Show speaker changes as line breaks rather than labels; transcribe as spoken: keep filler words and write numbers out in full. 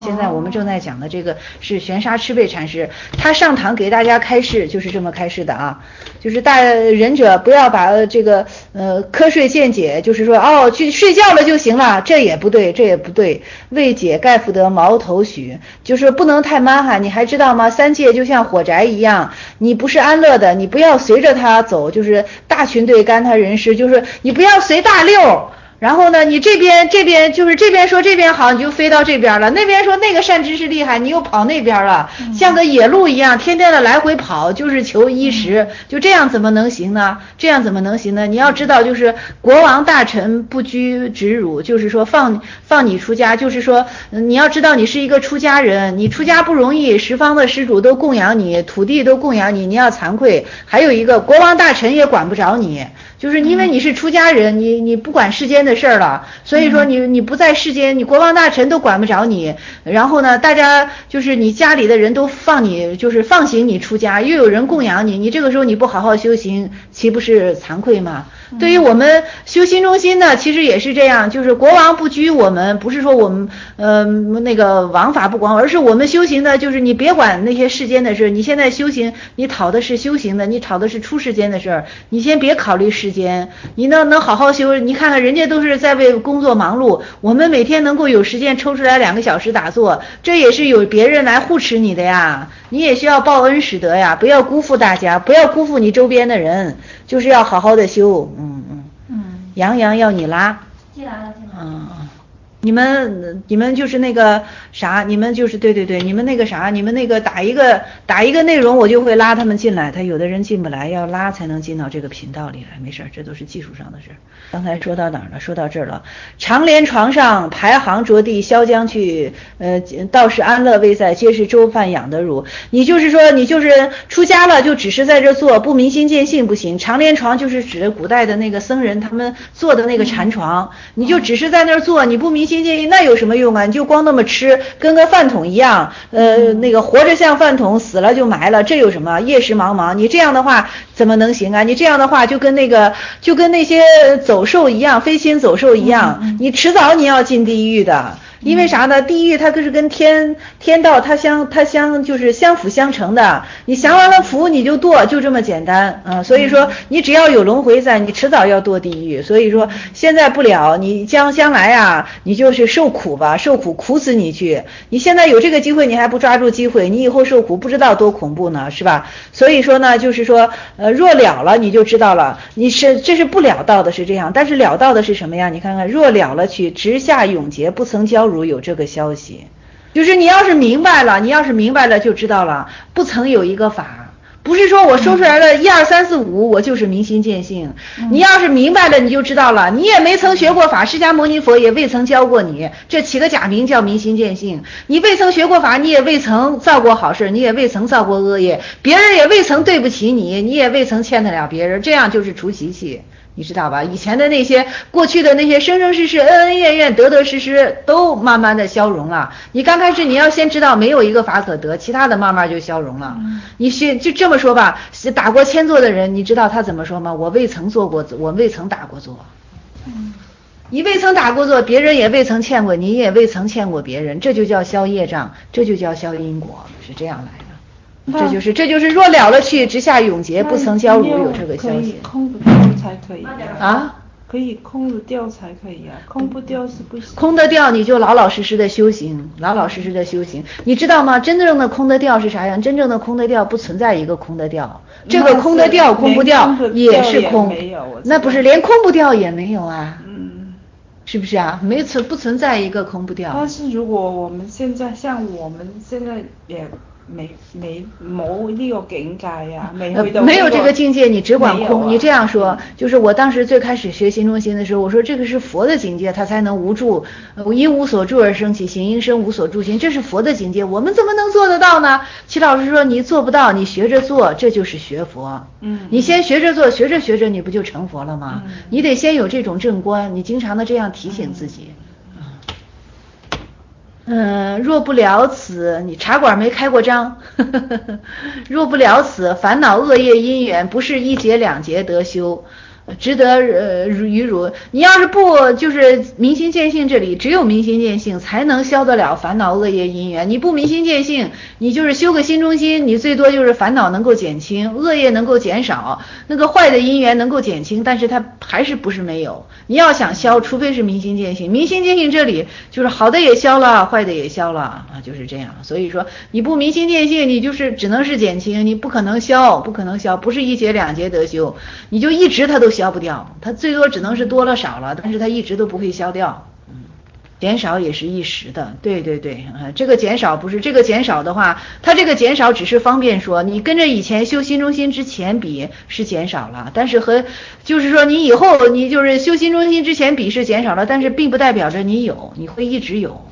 现在我们正在讲的这个是玄沙赤贝禅师，他上堂给大家开示就是这么开示的啊，就是大仁者不要把这个呃瞌睡见解，就是说哦去睡觉了就行了，这也不对，这也不对。未解盖复得矛头许，就是不能太蛮哈。你还知道吗？三界就像火宅一样，你不是安乐的，你不要随着他走，就是大群队干他人事，就是你不要随大溜。然后呢，你这边这边就是这边说这边好，你就飞到这边了；那边说那个善知识厉害，你又跑那边了，像个野鹿一样，天天的来回跑，就是求衣食，就这样怎么能行呢？这样怎么能行呢？你要知道，就是国王大臣不拘直辱，就是说放放你出家，就是说你要知道你是一个出家人，你出家不容易，十方的施主都供养你，土地都供养你，你要惭愧。还有一个国王大臣也管不着你。就是因为你是出家人，你你不管世间的事儿了，所以说你你不在世间，你国王大臣都管不着你。然后呢，大家就是你家里的人都放你，就是放行你出家，又有人供养你，你这个时候你不好好修行，岂不是惭愧吗？对于我们修心中心呢，其实也是这样，就是国王不拘我们，不是说我们呃那个王法不管，而是我们修行的，就是你别管那些世间的事，你现在修行，你讨的是修行的，你讨的是出世间的事儿，你先别考虑世间，你能能好好修，你看看人家都是在为工作忙碌，我们每天能够有时间抽出来两个小时打坐，这也是有别人来护持你的呀，你也需要报恩使德呀，不要辜负大家，不要辜负你周边的人，就是要好好的修。嗯嗯嗯，杨洋要你拉，
进来了进来了。
嗯嗯，你们你们就是那个啥，你们就是对对对，你们那个啥，你们那个打一个打一个内容，我就会拉他们进来。他有的人进不来，要拉才能进到这个频道里来。没事，这都是技术上的事。刚才说到哪儿了？说到这儿了。长莲床上排行着地，萧将去，呃，道是安乐未在，皆是粥饭养得乳。你就是说，你就是出家了，就只是在这做，不明心见性不行。长莲床就是指古代的那个僧人他们做的那个禅床，你就只是在那儿做，你不明心见性，那有什么用啊？你就光那么吃，跟个饭桶一样，呃，那个活着像饭桶，死了就埋了，这有什么？夜时茫茫，你这样的话怎么能行啊？你这样的话就跟那个就跟那些走兽一样，飞禽走兽一样，你迟早你要进地狱的。因为啥呢？地狱它可是跟天天道它相它相就是相辅相成的，你降完了福你就堕，就这么简单啊、呃！所以说你只要有轮回在，你迟早要堕地狱。所以说现在不了，你将将来啊，你就是受苦吧，受苦苦死你去。你现在有这个机会，你还不抓住机会，你以后受苦不知道多恐怖呢，是吧？所以说呢，就是说呃，若了了你就知道了，你是这是不了道的是这样，但是了道的是什么呀？你看看，若了了去，直下永劫，不曾交。如有这个消息，就是你要是明白了，你要是明白了就知道了，不曾有一个法，不是说我说出来了一二三四五我就是明心见性，你要是明白了你就知道了，你也没曾学过法，释迦牟尼佛也未曾教过你，这起个假名叫明心见性，你未曾学过法，你也未曾造过好事，你也未曾造过恶业，别人也未曾对不起你，你也未曾欠得了别人，这样就是除习气。你知道吧？以前的那些过去的那些生生世世恩恩怨怨得得失失都慢慢的消融了。你刚开始你要先知道没有一个法可得，其他的慢慢就消融了。你是就这么说吧，打过千坐的人，你知道他怎么说吗？我未曾做过，我未曾打过坐。嗯，你未曾打过坐，别人也未曾欠过，你也未曾欠过别人，这就叫消业障，这就叫消因果，是这样来的。这就是这就是若了了去，直下永劫，不曾交如有这个消息。
可以空不掉才可以
啊，
可以空得掉才可以啊，空不掉是不行。
空得掉你就老老实实的修行，老老实实的修行，你知道吗？真正的空得掉是啥样？真正的空得掉不存在一个空得掉，这个空得掉空不掉也是空，那不是连空不掉也没有啊。嗯，是不是啊？没存不存在一个空不掉。
但是如果我们现在像我们现在也。没没冇呢個境界呀、啊，沒去到、這個、
沒有這個境界，你只管空。啊、你這樣說，就是我當時最開始學心中心的時候，我說這個是佛的境界，它才能無助，因無所住而生起，行因生無所住行，這是佛的境界，我們怎麼能做得到呢？齊老師說你做不到，你學着做，這就是學佛。嗯，你先學着做，學着學着，你不就成佛了嗎？嗯、你得先有這種正觀，你經常的這樣提醒自己。嗯，若不了此，你茶馆没开过张。呵呵呵若不了此，烦恼恶业因缘，不是一劫两劫得修。 值得呃于汝。你要是不就是明心见性，这里只有明心见性才能消得了烦恼恶业因缘。你不明心见性，你就是修个心中心，你最多就是烦恼能够减轻，恶业能够减少，那个坏的因缘能够减轻，但是它还是不是没有。你要想消，除非是明心见性。明心见性这里就是好的也消了，坏的也消了啊，就是这样。所以说你不明心见性，你就是只能是减轻，你不可能消，不可能消，不是一劫两劫得修，你就一直它都消不掉，它最多只能是多了少了，但是它一直都不会消掉。嗯，减少也是一时的，对对对，呃，这个减少不是这个减少的话，它这个减少只是方便说，你跟着以前修心中心之前比是减少了，但是和就是说你以后你就是修心中心之前比是减少了，但是并不代表着你有，你会一直有。